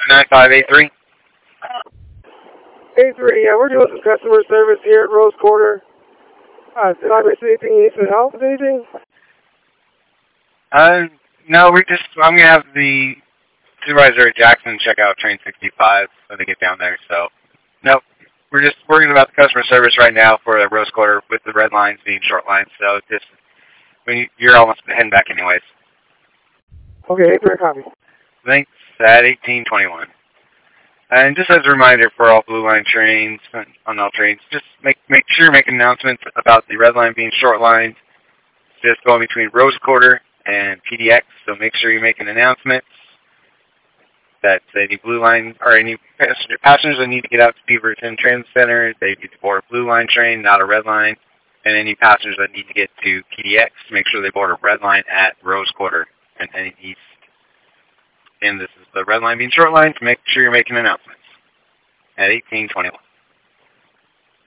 9583. Hey, 3, yeah, we're doing some customer service here at Rose Quarter. Did I miss anything? You need some help with anything? No, I'm going to have the supervisor at Jackson check out train 65 when they get down there, so, nope. We're just worrying about the customer service right now for the Rose Quarter with the red lines being short lines, so you're almost heading back anyways. Okay, 3, copy. Thanks, at 1821. And just as a reminder for all Blue Line trains, on all trains, just make sure you make announcements about the red line being short lines, just going between Rose Quarter and PDX, so make sure you make an announcement that any Blue Line, or any passengers that need to get out to Beaverton Transit Center, they need to board a Blue Line train, not a red line, and any passengers that need to get to PDX, make sure they board a red line at Rose Quarter and heading east. And this is the red line being short line, so make sure you're making announcements at 1821.